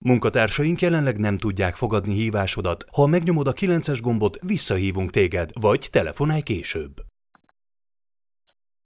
Munkatársaink jelenleg nem tudják fogadni hívásodat. Ha megnyomod a 9-es gombot, visszahívunk téged, vagy telefonálj később.